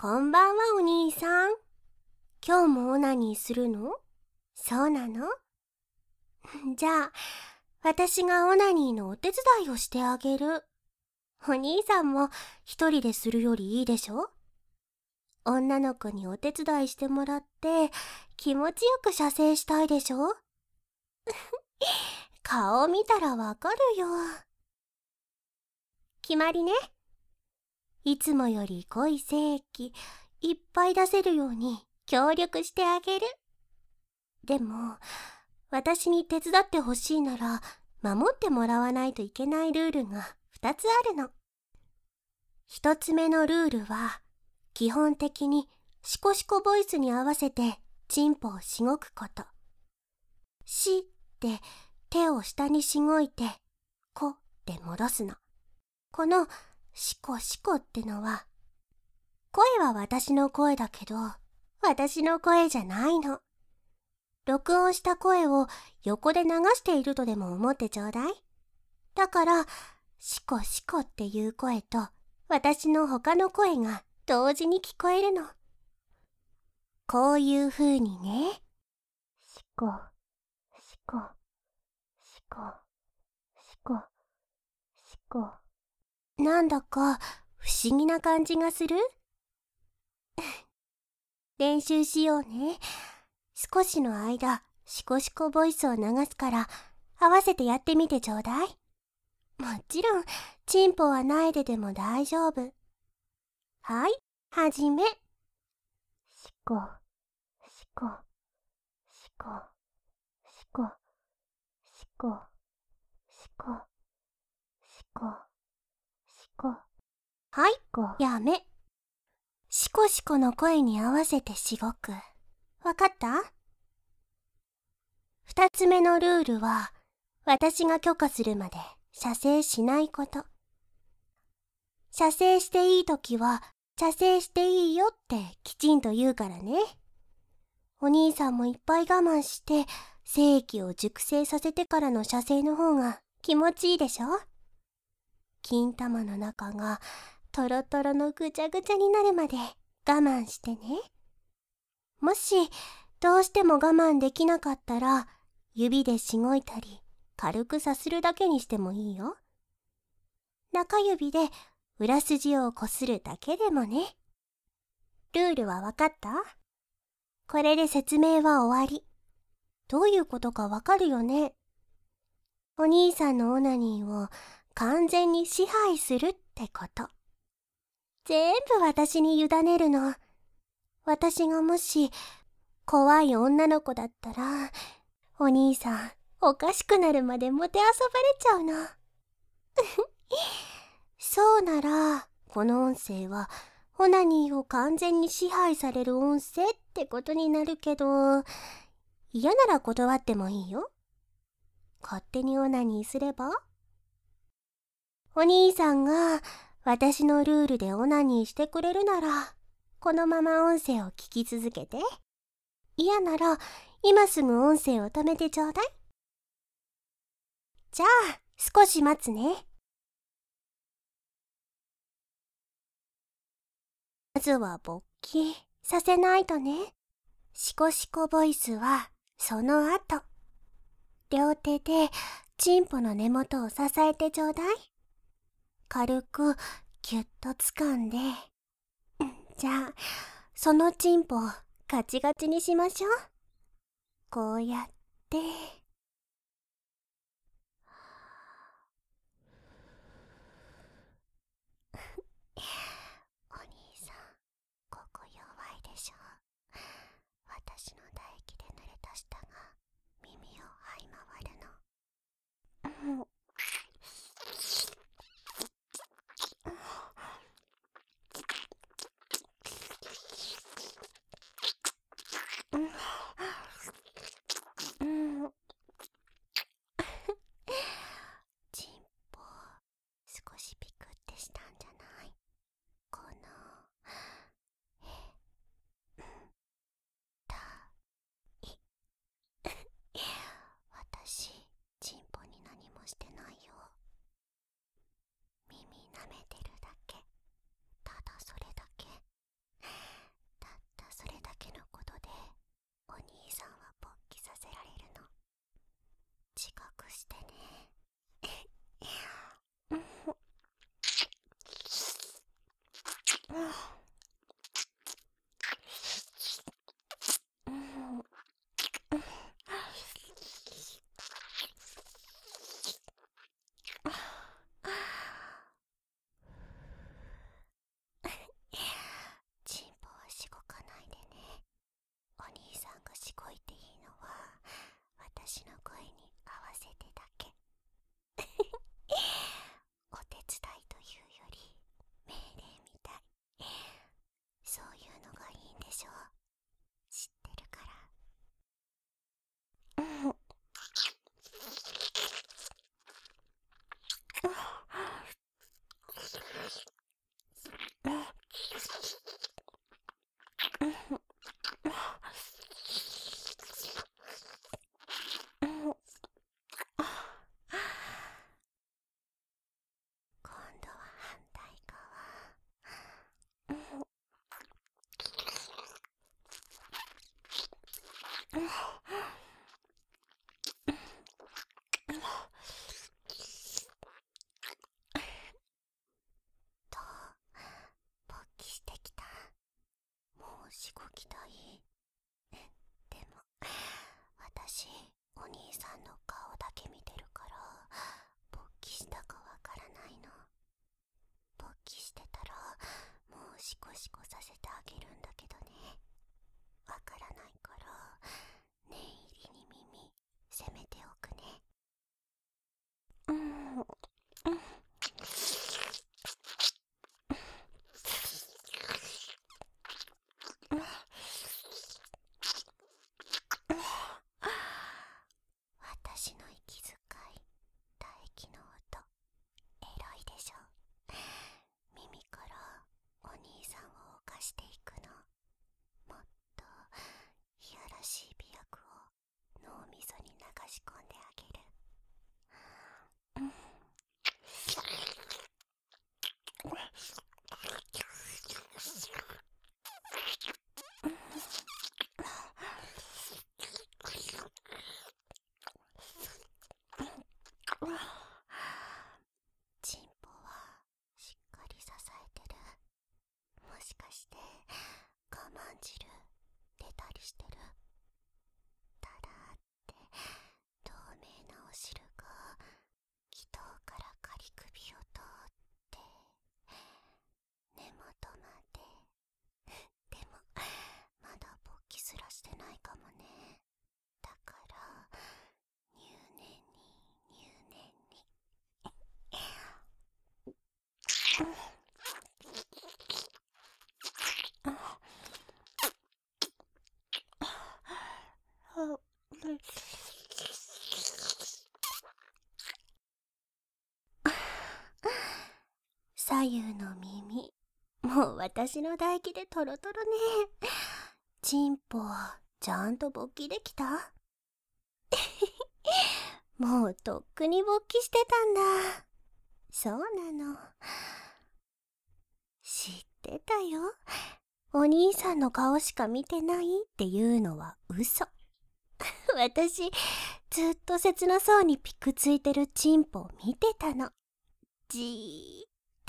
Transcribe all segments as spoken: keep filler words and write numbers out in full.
こんばんはお兄さん。今日もオナニーするの？そうなの？じゃあ、私がオナニーのお手伝いをしてあげる。お兄さんも一人でするよりいいでしょ？女の子にお手伝いしてもらって気持ちよく射精したいでしょ？顔見たらわかるよ。決まりね。いつもより濃い精液いっぱい出せるように協力してあげる。でも、私に手伝ってほしいなら守ってもらわないといけないルールがふたつあるの。ひとつめのルールは、基本的にシコシコボイスに合わせてチンポをしごくこと。しって手を下にしごいて、こって戻すの。このシコシコってのは、声は私の声だけど、私の声じゃないの。録音した声を横で流しているとでも思ってちょうだい。だから、シコシコっていう声と、私の他の声が同時に聞こえるの。こういう風にね。シコ、シコ、シコ、シコ、シコ。なんだか不思議な感じがする？練習しようね。少しの間、シコシコボイスを流すから、合わせてやってみてちょうだい。もちろん、チンポはないででも大丈夫。はい、はじめ。シコ、シコ、シコ、シコ、シコ、シコ、シコ、シコ。はい、やめ。シコシコの声に合わせてしごく。わかった？二つ目のルールは、私が許可するまで射精しないこと。射精していいときは、射精していいよってきちんと言うからね。お兄さんもいっぱい我慢して、精液を熟成させてからの射精の方が気持ちいいでしょ？金玉の中がトロトロのぐちゃぐちゃになるまで我慢してね。もし、どうしても我慢できなかったら、指でしごいたり、軽くさするだけにしてもいいよ。中指で裏筋をこするだけでもね。ルールはわかった？これで説明は終わり。どういうことかわかるよね。お兄さんのオナニーを完全に支配するってこと。全部私に委ねるの。私がもし怖い女の子だったら、お兄さんおかしくなるまでもてあそばれちゃうの。そうなら、この音声はオナニーを完全に支配される音声ってことになるけど、嫌なら断ってもいいよ。勝手にオナニーすれば？お兄さんが私のルールでオナニーしてくれるなら、このまま音声を聞き続けて。嫌なら今すぐ音声を止めてちょうだい。じゃあ少し待つね。まずは勃起させないとね。シコシコボイスはその後。両手でチンポの根元を支えてちょうだい。軽くギュッと掴んで。じゃあそのチンポをガチガチにしましょう。こうやって。お兄さん、ここ弱いでしょ。私の唾液で濡れた舌が耳を這い回るの。うんうんチンポはしごかないでね。お兄さんがしごいていいのは私の声に合わせてだけ。お手伝いというより命令みたい。そういうのがいいんでしょ。知ってるから。今度は反対側。と、勃起してきた。もうしごきたい。でも私お兄さんの顔だけ見てるから勃起したかわからないの。勃起してたらもうシコシコさせてあげるんだけどね。わからないから念入りに耳せめておくね。うん、うん。私の息遣い、唾液の音、エロいでしょ。耳からお兄さんを犯していくの。もっといやらしい美薬を脳みそに流し込んであげる。うんチンポはしっかり支えてる。もしかして我慢汁出たりしてる？ただって透明なお汁が気筒から仮首を通って根元まで。でもまだ勃起すらしてないかもね。だから入念に入念に。左右の耳、もう私の唾液でトロトロね。チンポ、ちゃんと勃起できた？もうとっくに勃起してたんだ。そうなの。知ってたよ。お兄さんの顔しか見てないっていうのは嘘。私、ずっと切なそうにピクついてるチンポを見てたの。じーって。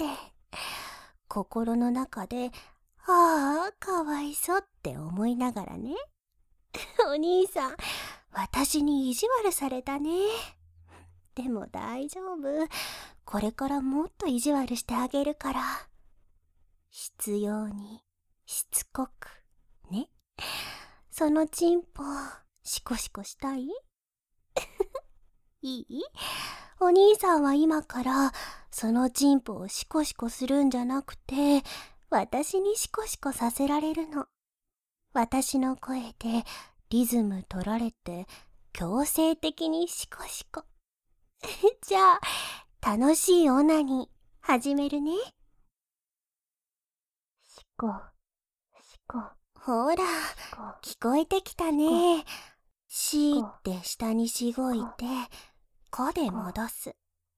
心の中で、ああ、かわいそうって思いながらね。お兄さん、私に意地悪されたね。でも大丈夫。これからもっと意地悪してあげるから。必要に、しつこく、ね。そのチンポ、シコシコしたい？いい？お兄さんは今からそのチンポをシコシコするんじゃなくて、私にシコシコさせられるの。私の声でリズム取られて強制的にシコシコ。じゃあ楽しいオナニー始めるね。シコシコ。ほら聞こえてきたね。シーって下にしごいてコで戻す。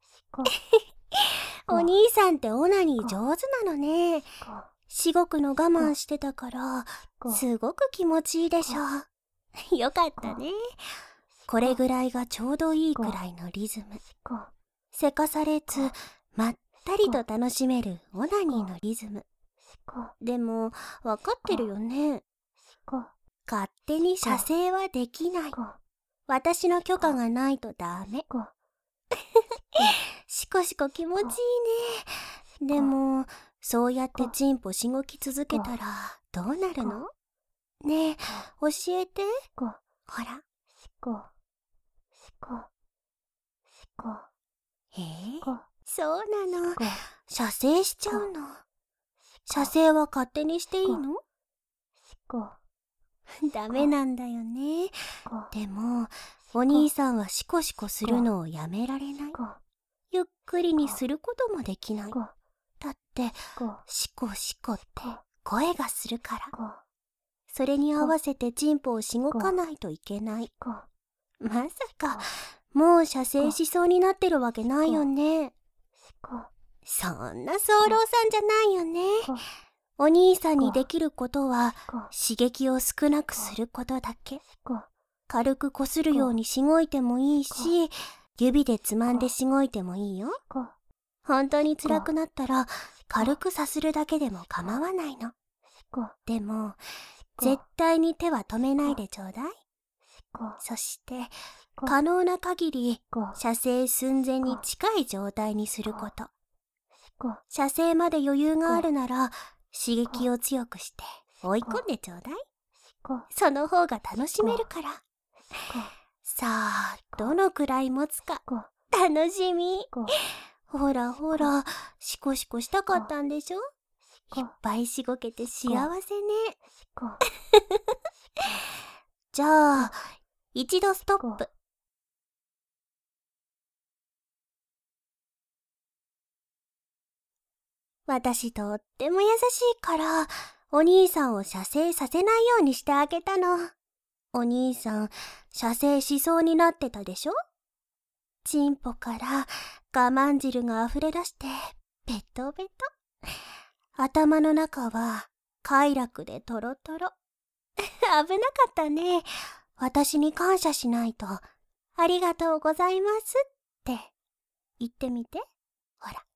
お兄さんってオナニー上手なのね。しごくの我慢してたからすごく気持ちいいでしょ。よかったね。これぐらいがちょうどいいくらいのリズム。せかされずまったりと楽しめるオナニーのリズム。 でも、わかってるよね。勝手に射精はできない。私の許可がないとダメ。しこしこ気持ちいいね。でも、そうやってチンポしごき続けたらどうなるの？ねえ、教えて。ほら。えー、そうなの。射精しちゃうの。射精は勝手にしていいの？ダメなんだよね。でも、お兄さんはシコシコするのをやめられない。ゆっくりにすることもできない。だって、シコシコって声がするから。それに合わせてチンポをしごかないといけない。まさか、もう射精しそうになってるわけないよね。そんな早漏さんじゃないよね。お兄さんにできることは、刺激を少なくすることだけ。軽くこするようにしごいてもいいし、指でつまんでしごいてもいいよ。本当に辛くなったら、軽くさするだけでも構わないの。でも、絶対に手は止めないでちょうだい。そして、可能な限り、射精寸前に近い状態にすること。射精まで余裕があるなら、刺激を強くして追い込んでちょうだい。その方が楽しめるから。さあ、どのくらい持つか、楽しみ。ほらほら、シコシコしたかったんでしょ？いっぱいしごけて幸せね。じゃあ、一度ストップ。私とっても優しいから、お兄さんを射精させないようにしてあげたの。お兄さん、射精しそうになってたでしょ？チンポから我慢汁が溢れ出して、ベトベト。頭の中は快楽でトロトロ。危なかったね。私に感謝しないと、ありがとうございますって言ってみて。ほら。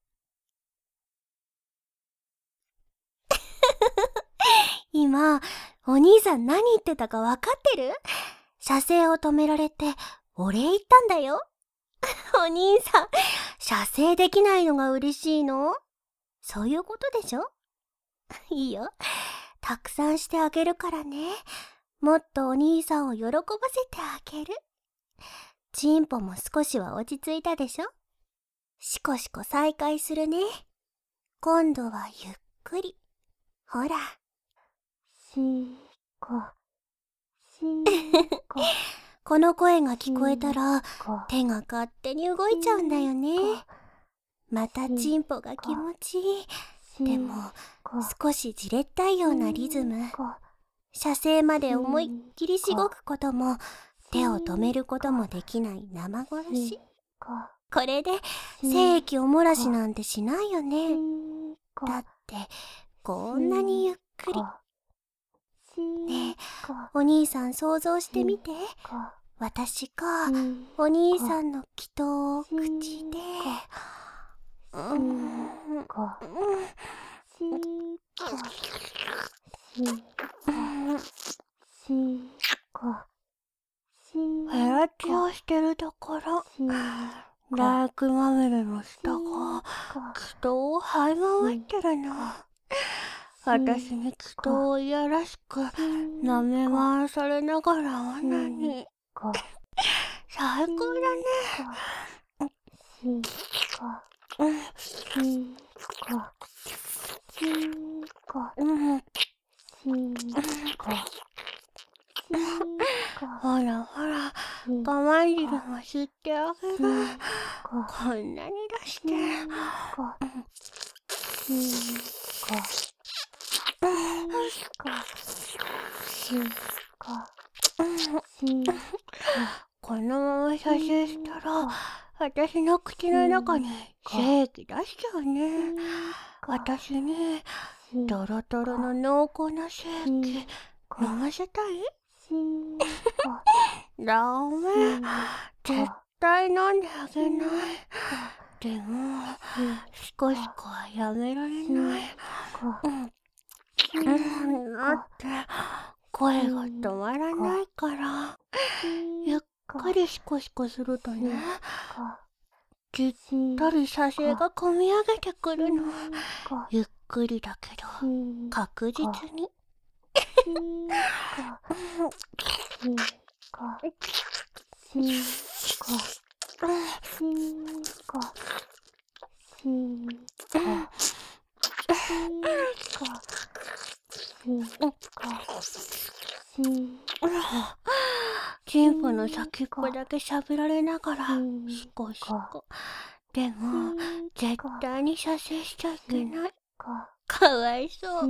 今、お兄さん何言ってたかわかってる？射精を止められて、お礼言ったんだよ。お兄さん、射精できないのが嬉しいの？そういうことでしょ？いいよ。たくさんしてあげるからね。もっとお兄さんを喜ばせてあげる。チンポも少しは落ち着いたでしょ？シコシコ再開するね。今度はゆっくり。ほら。シコ、シコ。この声が聞こえたら、手が勝手に動いちゃうんだよね。またチンポが気持ちいい。でも、少しじれったいようなリズム。射精まで思いっきりしごくことも、手を止めることもできない生殺し。これで、精液おもらしなんてしないよね。だって、こんなにゆっくり。ねえ、お兄さん想像してみて。私が、お兄さんの気筒を口で、うん、うん、ヘラチをしてるところ、唾液まみれの下が、気筒を這い回ってるの。私に気筒をいやらしく舐め回されながらは何？最高だね。ほらほら、我慢汁も吸ってあげる。こんなに出して。このまま射精したら、私の口の中に精液出しちゃうね。私にドロドロの濃厚な精液飲ませたい？ダメ。絶対飲んであげない。でも、シコシコはやめられない。 って声が止まらないから、ゆっくりシコシコするとね、ぎったり射精がこみ上げてくるの。ゆっくりだけど確実に。チンポの先っぽだけ喋られながらシコシコ。でも絶対に射精しちゃいけない。かわいそう。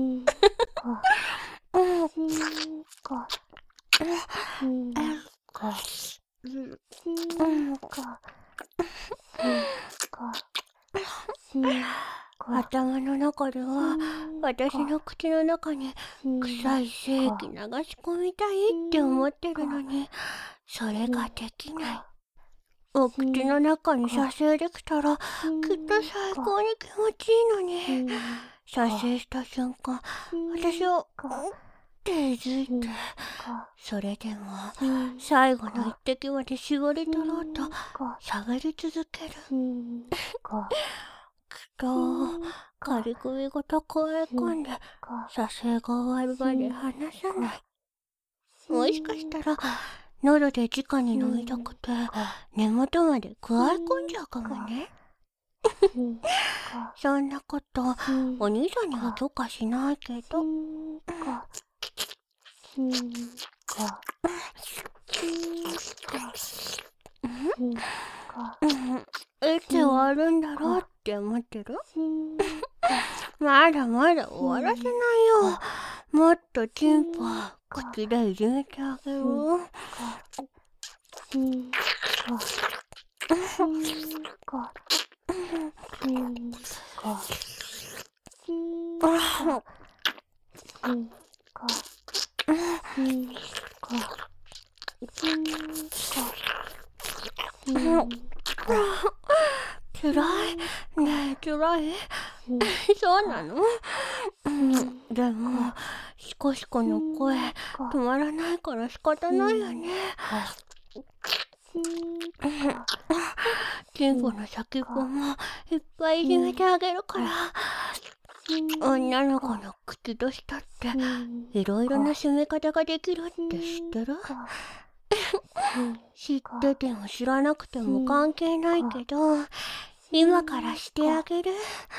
頭の中では私の口の中に臭い精液流し込みたいって思ってるのに、それができない。お口の中に射精できたらきっと最高に気持ちいいのに、射精した瞬間私をっていづいて、それでも最後の一滴まで絞り取ろうと喋り続ける。きっと仮首ごと加え込んで射精が終わるまで離さない。もしかしたら喉で直に飲みたくて根元まで加え込んじゃうかもね。そんなことお兄さんには許可しないけど。いつ終わるんだろうって思ってる？まだまだ終わらせないよ。もっとチンポ口でいじめてあげる。つらいねえ、つらいそうなの？でもシコシコの声止まらないから仕方ないよね。チンポの先っぽもいっぱいいじめてあげるから。女の子の口としたっていろいろな締め方ができるって知ってる？知ってても知らなくても関係ないけど、今からしてあげる。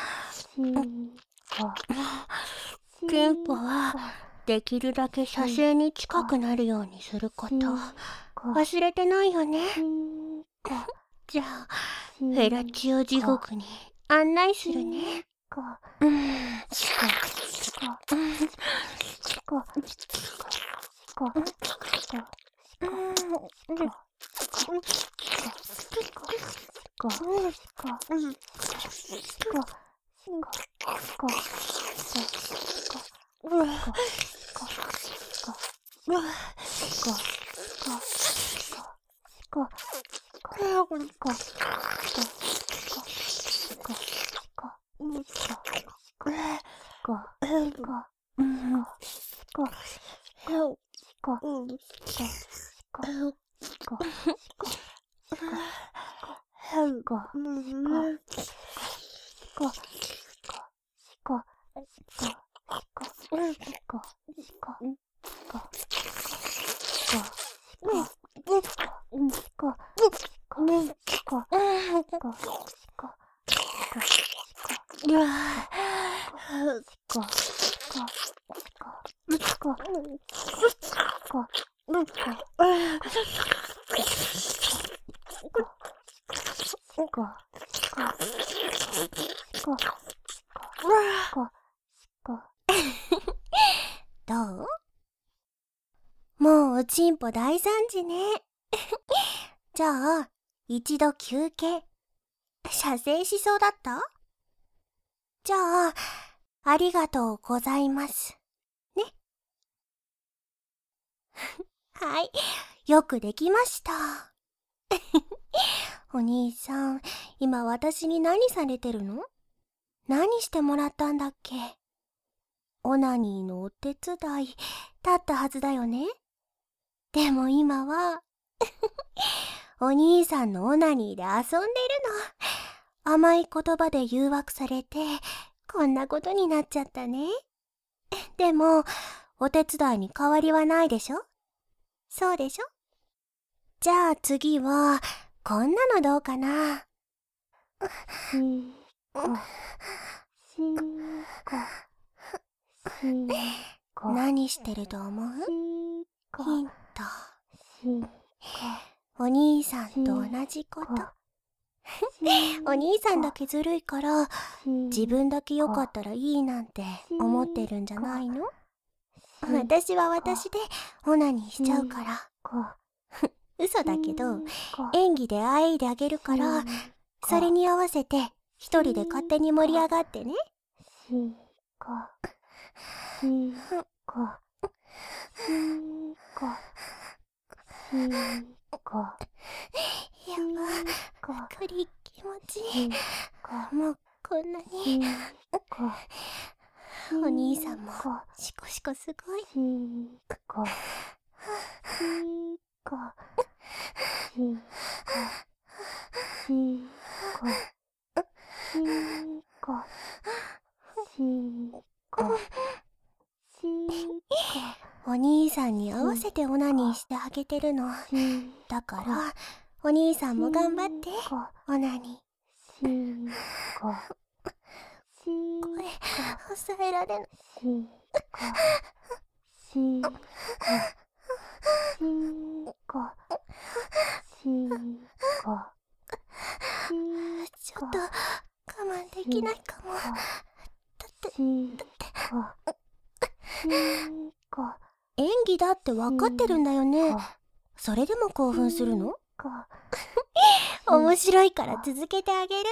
チンポはできるだけ射精に近くなるようにすること忘れてないよね。じゃあフェラチオ地獄に案内するね。うん。どう？もうおちんぽ大惨事ね。じゃあ一度休憩。射精しそうだった？じゃあありがとうございますね。はい、よくできました。お兄さん、今私に何されてるの？何してもらったんだっけ？ オナニーのお手伝いだったはずだよね。でも今はお兄さんのオナニーで遊んでいるの。甘い言葉で誘惑されてこんなことになっちゃったね。でもお手伝いに変わりはないでしょ。そうでしょ。じゃあ次はこんなのどうかな。しんこしんこしんこ。何してると思う？ヒント。しんこ。お兄さんと同じこと。お兄さんだけずるいから自分だけ良かったらいいなんて思ってるんじゃないの？私は私でオナニーしちゃうから。嘘だけど演技であえいであげるから、それに合わせて一人で勝手に盛り上がってね。しんこしんこしんこしんこ。やば、くり気持ちいい。もうこんなに。お兄さんもシコシコすごい。しんこしんこしんこしんこしんこしんこしんこ。お兄さんに合わせてオナニーしてあげてるの。だからお兄さんも頑張ってオナニー。しんこ声抑えられない。しんこしんこしんこしんこ。ちょっと我慢できないかも。だってだって演技だって分かってるんだよね。それでも興奮するの？面白いから続けてあげる。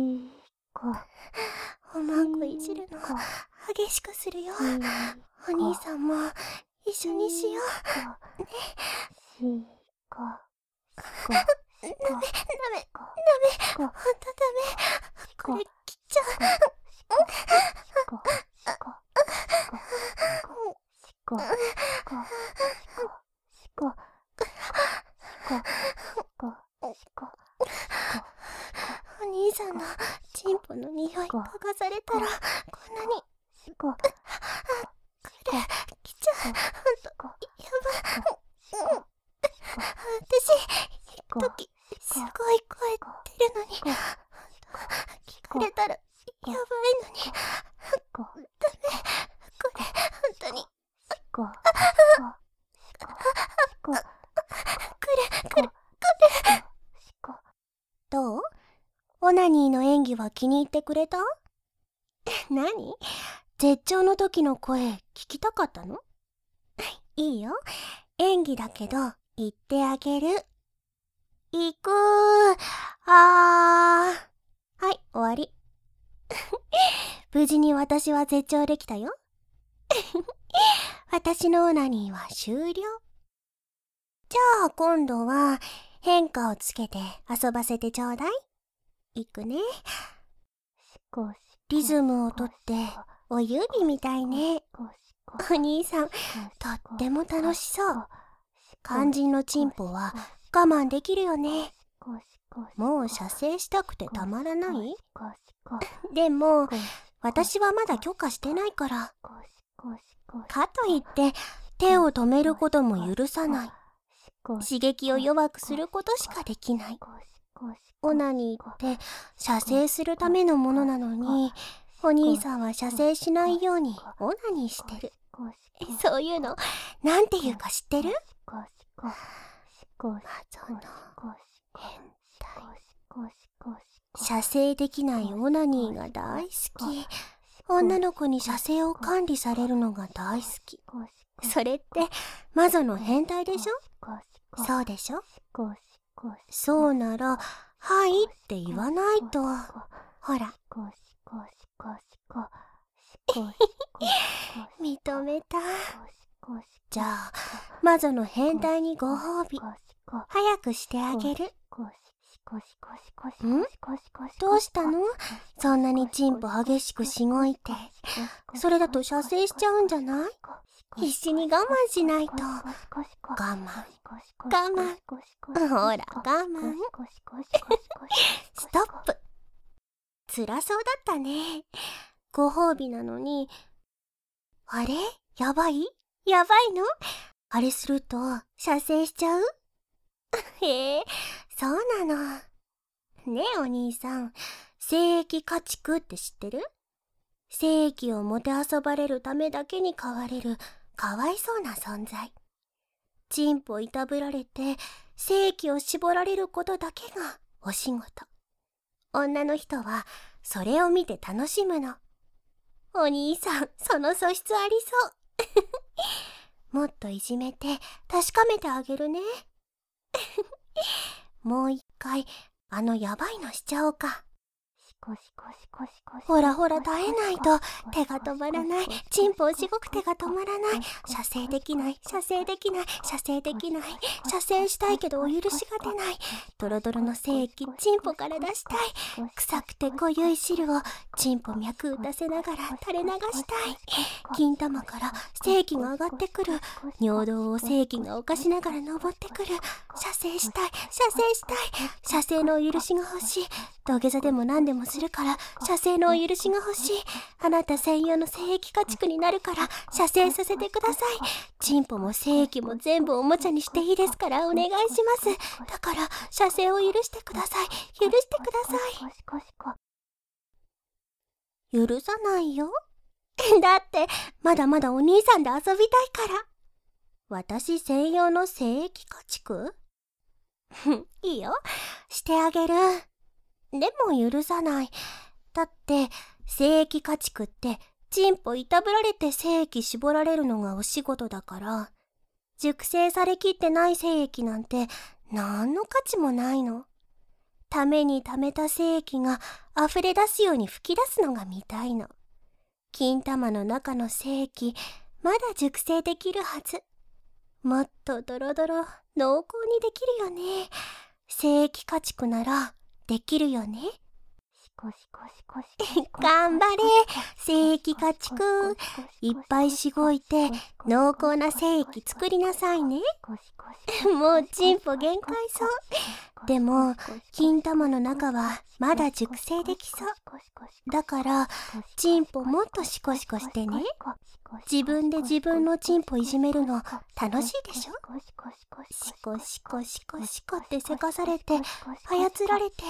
おまんこいじるの激しくするよ。お兄さんも一緒にしようね。ダメダメダメほんとダメ。これ切っちゃう。お兄さんのチンポの匂い嗅がされたらこんなに。これ来ちゃう。ほんとやばい。私一時すごい声出るのにほんと聞かれたらやばいのに。ダメこれほんとに。くるくるくる。どう？オナニーの演技は気に入ってくれた？何？絶頂の時の声聞きたかったの？いいよ。演技だけど言ってあげる。行くー。あー。はい、終わり。無事に私は絶頂できたよ。私のオナニーは終了。じゃあ今度は変化をつけて遊ばせてちょうだい。いくね。リズムをとってお指みたいね。お兄さんとっても楽しそう。肝心のチンポは我慢できるよね。もう射精したくてたまらない？でも私はまだ許可してないから。かといって手を止めることも許さない。刺激を弱くすることしかできない。オナニーって射精するためのものなのに、お兄さんは射精しないようにオナニーしてる。そういうのなんていうか知ってる？謎の変態。射精できないオナニーが大好き。女の子に射精を管理されるのが大好き。それって魔女の変態でしょ？そうでしょ？そうならはいって言わないと。ほら認めた。じゃあ魔女の変態にご褒美早くしてあげる。 ん？どうしたの？そんなにチンポ激しくしごいて。それだと射精しちゃうんじゃない？必死に我慢しないと。我慢。我慢。ほら、我慢。ストップ。辛そうだったね。ご褒美なのに。あれ？やばい？やばいの？あれすると射精しちゃう？へえ、そうなの。ねえお兄さん、精液家畜って知ってる？精液をもてあそばれるためだけに飼われるかわいそうな存在。チンポいたぶられて精液を絞られることだけがお仕事。女の人はそれを見て楽しむの。お兄さん、その素質ありそう。もっといじめて確かめてあげるね。もう一回あのヤバいのしちゃおうか。ほらほら耐えないと手が止まらない。チンポをしごく手が止まらない。射精できない、射精できない、射精できない。射精したいけどお許しが出ない。ドロドロの精液チンポから出したい。臭くて濃ゆい汁をチンポ脈打たせながら垂れ流したい。金玉から精液が上がってくる。尿道を精液が侵しながら登ってくる。射精したい、射精したい。射精のお許しが欲しい。土下座でも何でもするから射精のお許しが欲しい。あなた専用の精液家畜になるから射精させてください。チンポも精液も全部おもちゃにしていいですからお願いします。だから射精を許してください。許してください。許さないよ。だってまだまだお兄さんで遊びたいから。私専用の精液家畜？いいよ、してあげる。でも許さない。だって精液家畜ってチンポいたぶられて精液絞られるのがお仕事だから、熟成されきってない精液なんて何の価値もないの。ために溜めた精液が溢れ出すように吹き出すのが見たいの。金玉の中の精液まだ熟成できるはず。もっとドロドロ濃厚にできるよね。精液家畜ならできるよね。頑張れ精液家畜。いっぱいしごいて濃厚な精液作りなさいね。もうチンポ限界そう。でも金玉の中はまだ熟成できそう。だからチンポもっとシコシコしてね。自分で自分のチンポいじめるの楽しいでしょ。シコシコシコシコってせかされて操られて。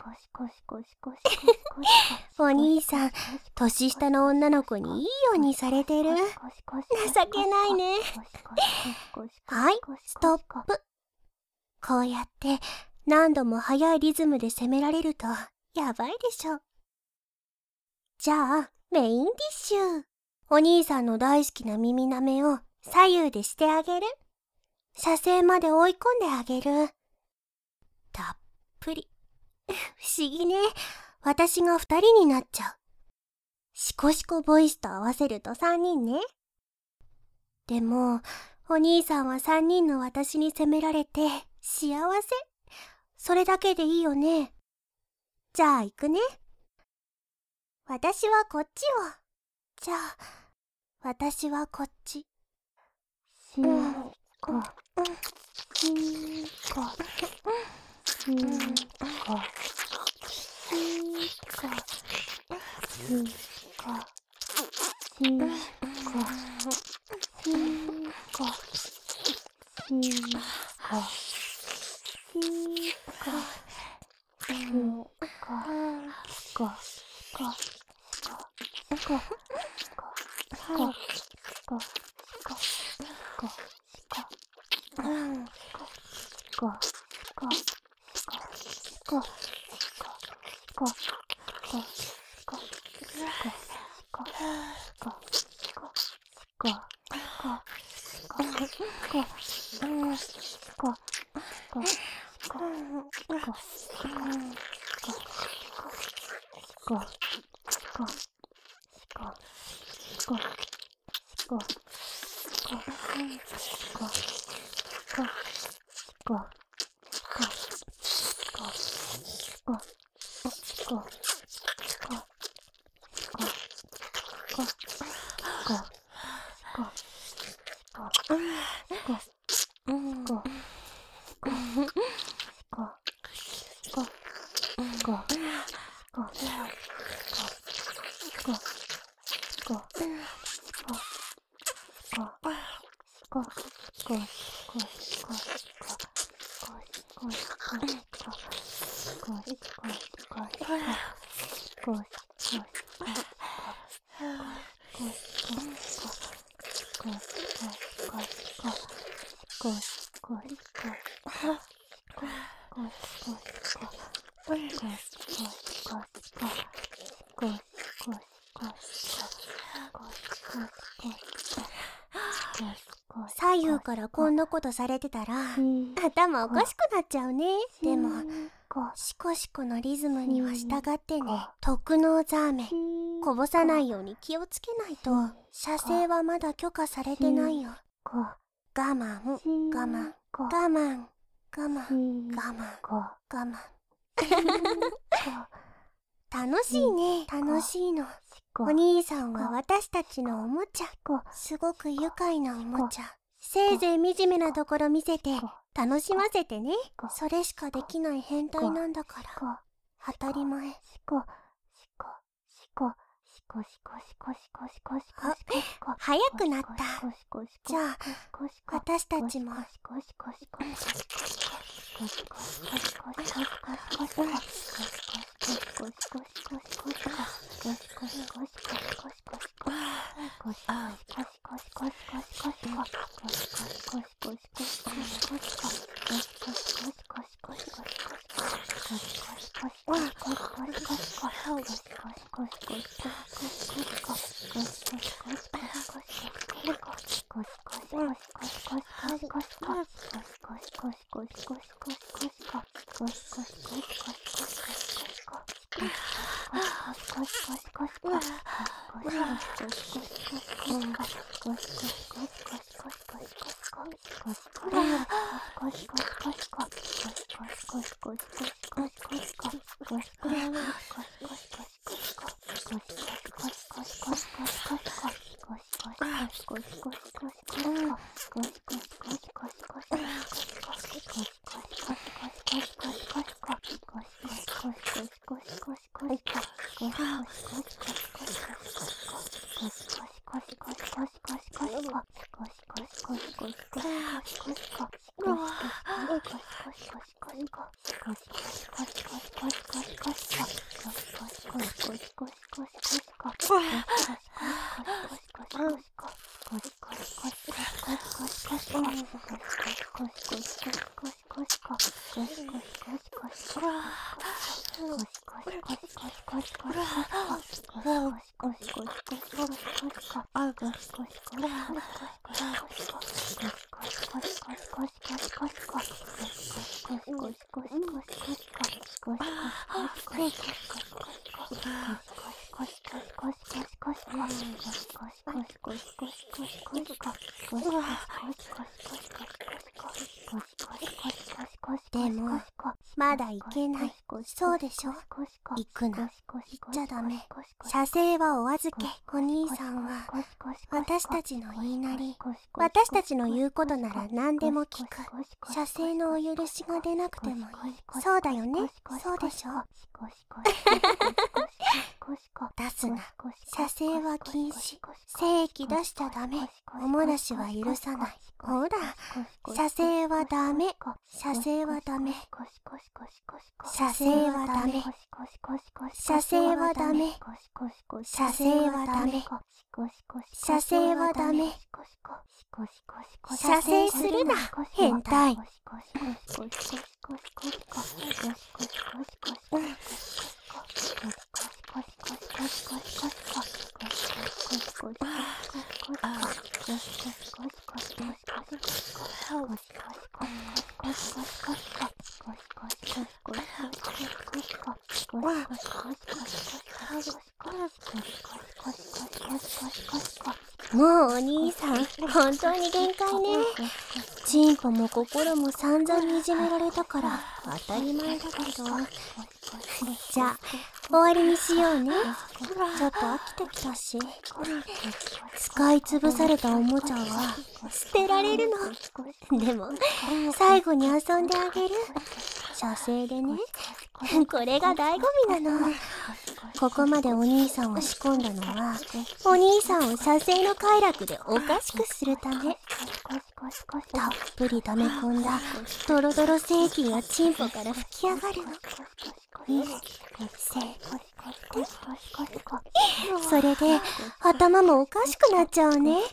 お兄さん、年下の女の子にいいようにされてる。情けないね。はい、ストップ。こうやって何度も速いリズムで攻められるとやばいでしょ。じゃあメインディッシュ。お兄さんの大好きな耳なめを左右でしてあげる。射精まで追い込んであげる。たっぷり。不思議ね。私が二人になっちゃう。シコシコボイスと合わせると三人ね。でもお兄さんは三人の私に責められて幸せ。それだけでいいよね。じゃあ行くね。私はこっちを。じゃあ私はこっち。しんこ、しんこ、しんこ、しんこ、しんこ、しんこ、しんこ、しんこ、しんこ、しんこ、しこ、しこ、しこ、 左右からこんなことされてたら頭おかしくなっちゃうね。でもシコシコのリズムには従ってね。特納ザーメンこぼさないように気をつけないと。射精はまだ許可されてないよ。我慢我慢我慢我慢我慢我慢楽しいね。楽しいの。お兄さんは私たちのおもちゃ。すごく愉快なおもちゃ。せいぜい惨めなところ見せて楽しませてね。それしかできない変態なんだから。当たり前。あ、早くなった。じゃあ私たちも。でもまだいけない。そうでしょ。行くな。行っちゃダメ。射精はお預け。お兄さんは私たちの言いなり。私たちの言うことなら何でも聞く。射精のお許しが出なくてもいい。そうだよね。そうでしょ。出すな。射精は禁止。精液出しちゃダメ。おもらしは許さない。ほら、射精はダメ。射精はダメ。射精はダメ。射精はダメ。射精はダメ。射精はダメ。射精するな、変態。もうお兄さん、 本当に限界ね。チンポも心も散々にいじめられたから当たり前だけど。じゃあ終わりにしようね。ちょっと飽きてきたし。使い潰されたおもちゃは捨てられるの。でも最後に遊んであげる。射精でね。これが醍醐味なの。ここまでお兄さんを仕込んだのは、お兄さんを射精の快楽でおかしくするため。たっぷり溜め込んだドロドロ精液がチンポから吹き上がるの。それで頭もおかしくなっちゃうね。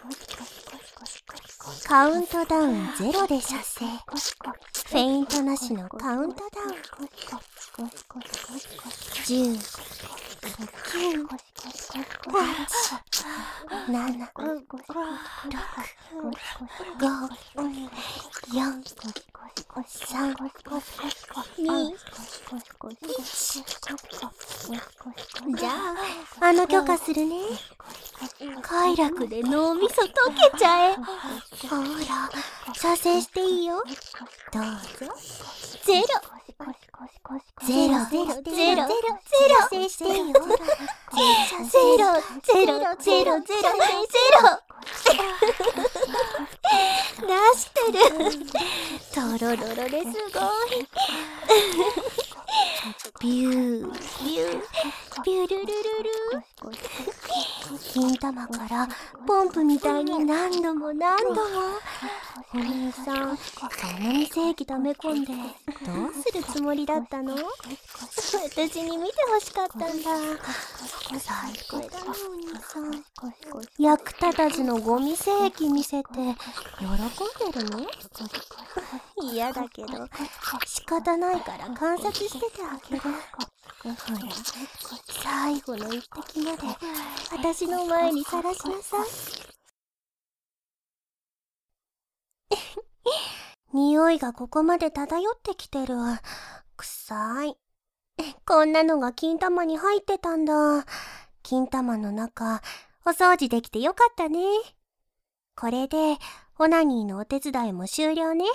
カウントダウンゼロで射精。フェイントなしのカウントダウン。じゅう、きゅう、はち、なな、ろく、ご、よん、さん、に、いち。じゃあ、あの許可するね。快楽で脳みそ溶けちゃえ。ほら、射精していいよ。どうぞ。ゼロ。ゼロ、ゼロ、ゼロ、ゼロ、射精していいよ。ゼロ、ゼロ、ゼロ、ゼロ、ゼロ。出してる。とろろろですごい。ビュー、ビュー、ビュルルルル。金玉からポンプみたいに何度も何度も。お兄さん、そんなに精液溜め込んでどうするつもりだったの？私に見てほしかったんだ。最高だな、お兄さん。役立たずのゴミ精液見せて喜んでるの？嫌だけど仕方ないから観察しててあげる。ほら、最後の一滴まで私の前にさらしなさい。匂いがここまで漂ってきてる。くさい。こんなのが金玉に入ってたんだ。金玉の中、お掃除できてよかったね。これで、オナニーのお手伝いも終了ね。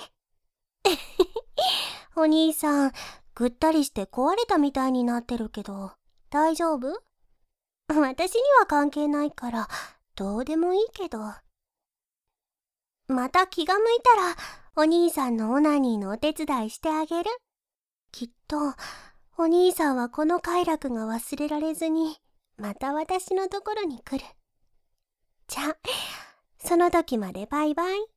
お兄さん、ぐったりして壊れたみたいになってるけど、大丈夫？私には関係ないから、どうでもいいけど。また気が向いたら、お兄さんのオナニーのお手伝いしてあげる。きっと、お兄さんはこの快楽が忘れられずに、また私のところに来る。じゃあ、その時までバイバイ。